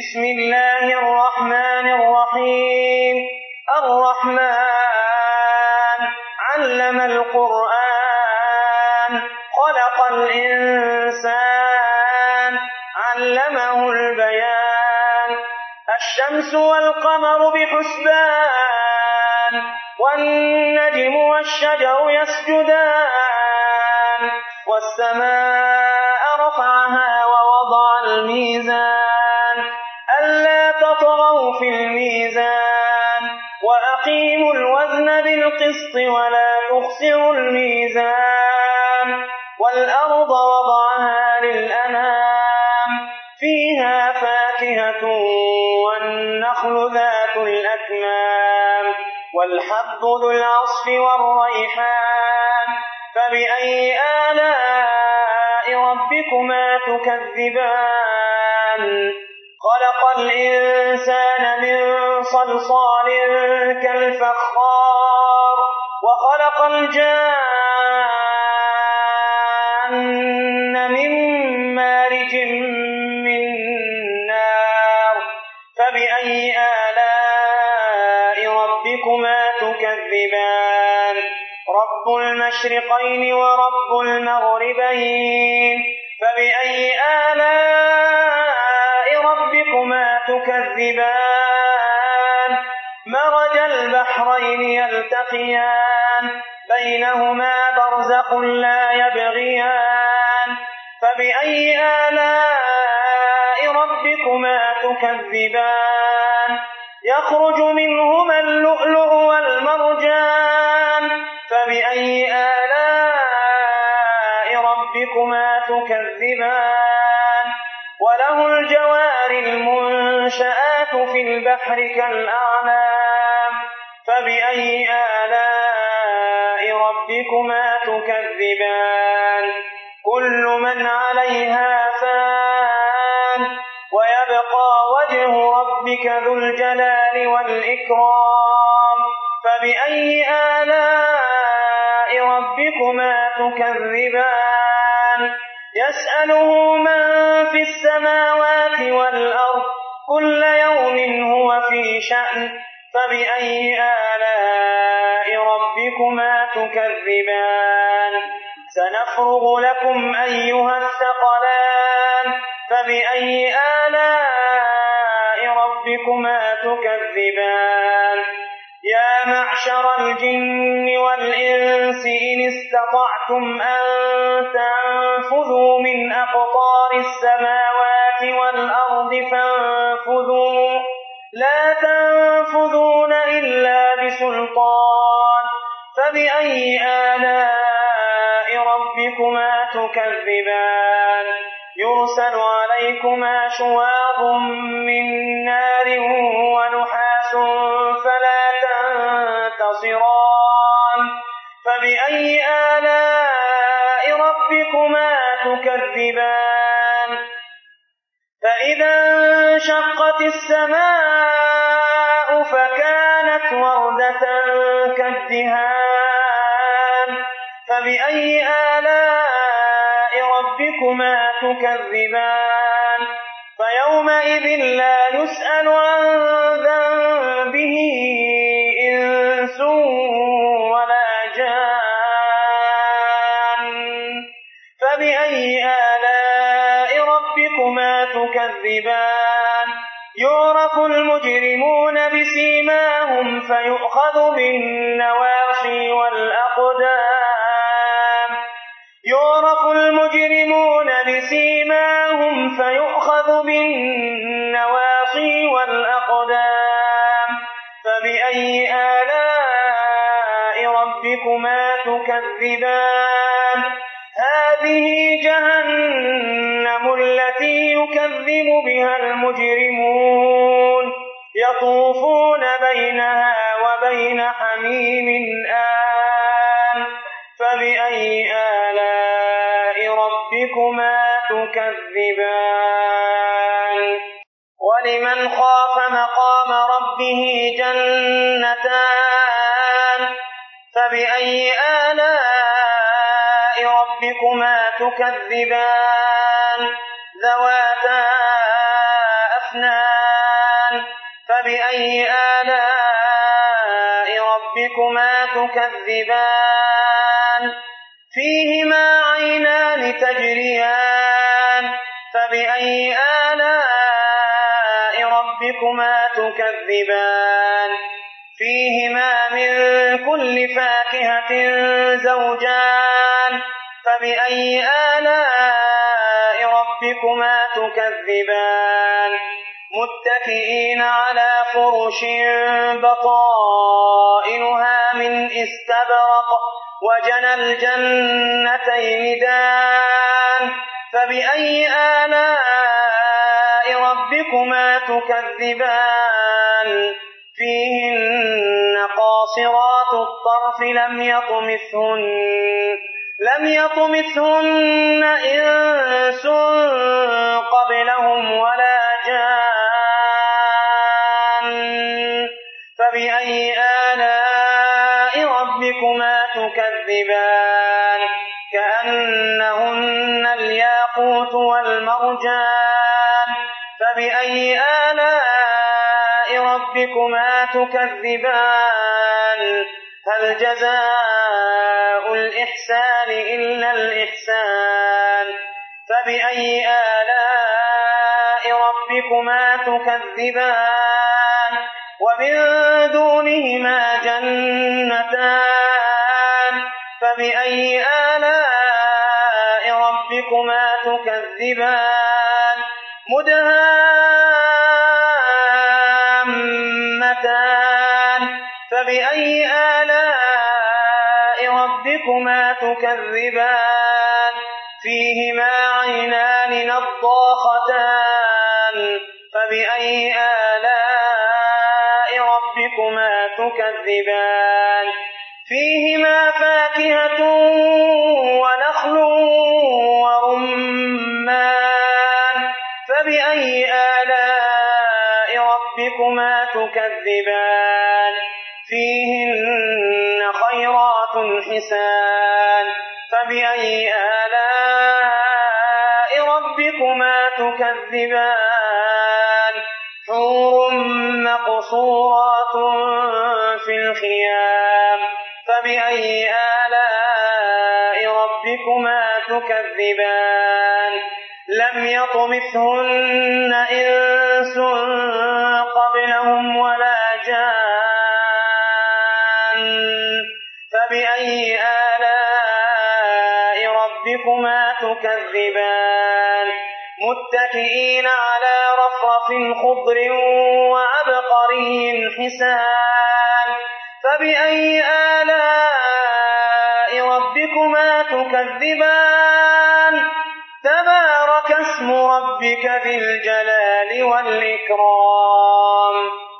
بسم الله الرحمن الرحيم. الرحمن علم القرآن خلق الإنسان علمه البيان. الشمس والقمر بحسبان والنجم والشجر يسجدان والسماء رفعها ووضع الميزان ألا تطغوا في الميزان وأقيموا الوزن بالقسط ولا تخسروا الميزان. والأرض وضعها للأنام فيها فاكهة والنخل ذات الأكمام والحب ذو العصف والريحان. فبأي آلاء ربكما تكذبان. خلق الإنسان من صلصال كالفخار وخلق الجان من مارج من نار. فبأي آلاء ربكما تكذبان. رب المشرقين ورب المغربين. فبأي آلاء ربكما تكذبان. مرج البحرين يلتقيان بينهما برزخ لا يبغيان. فبأي آلاء ربكما تكذبان. يخرج منهما اللؤلؤ والمرجان. فبأي آلاء ربكما تكذبان. وله الجوار المنشآت في البحر كالأعلام. فبأي آلاء ربكما تكذبان. كل من عليها فان ويبقى وجه ربك ذو الجلال والإكرام. فبأي آلاء ربكما تكذبان. يسأله من في السماوات والأرض كل يوم هو في شأن. فبأي آلاء ربكما تكذبان. سنفرغ لكم أيها الثقلان. فبأي آلاء ربكما تكذبان. يا معشر الجن والإنس إن استطعتم أن تنفذوا من أقطار السماوات والأرض فانفذوا لا تنفذون إلا بسلطان. فبأي آلاء ربكما تكذبان. يرسل عليكما شواظ من نار ونحاس فلا تنتصران. فبأي آلاء ربكما تكذبان. فإذا انشقت السماء فكانت وردة كالدهان. فبأي آلاء ربكما تكذبان. فيومئذ لا يسأل عن ذنبه إنس ولا جان. فبأي آلاء ربكما تكذبان. يعرف المجرمون بسيماهم فيؤخذ بالنواصي والأقدام. يعرف المجرمون بسيماهم فيؤخذ بالنواصي والأقدام. فبأي آلاء ربكما تكذبان. هذه جهنم التي يكذب بها المجرمون يطوفون بينها وبين حميم آن. فبأي آلاء ربكما تكذبان. ولمن خاف مقام ربه جنتان. فبأي آلاء ربكما تكذبان. ذواتا أفنان. فبأي آلاء ربكما تكذبان فيهما عينان تجريان فبأي آلاء ربكما تكذبان فيهما من كل فاكهة زوجان فبأي آلاء ربكما تكذبان متكئين على فرش بطائنها من استبرق وجنى الجنتين دان فبأي آلاء ربكما تكذبان فيهن قاصرات الطرف لم يطمثهن إنس قبلهم ولا جان فبأي آلاء ربكما تكذبان كأنهن الياقوت والمرجان فبأي آلاء ربكما تكذبان هل جزاء الإحسان إلا الإحسان فبأي آلاء ربكما تكذبان ومن دونهما جنتان فبأي آلاء ربكما تكذبان مدهامتان فبأي آلاء ربكما تكذبان فيهما عينان نضاختان فبأي آلاء ربكما تكذبان فيهما فاكهة ونخل ورمان فبأي آلاء ربكما تكذبان فيهن خيرات حسان فبأي آلاء ربكما تكذبان حور مقصورات في الخيام فبأي آلاء ربكما تكذبان لم يطمثهن إنس قبلهم ولا جان فبأي آلاء ربكما تكذبان متكئين على رفرف خضر وعبقري حسان فبأي آلاء ربكما تكذبان تبارك اسم ربك ذي الجلال والإكرام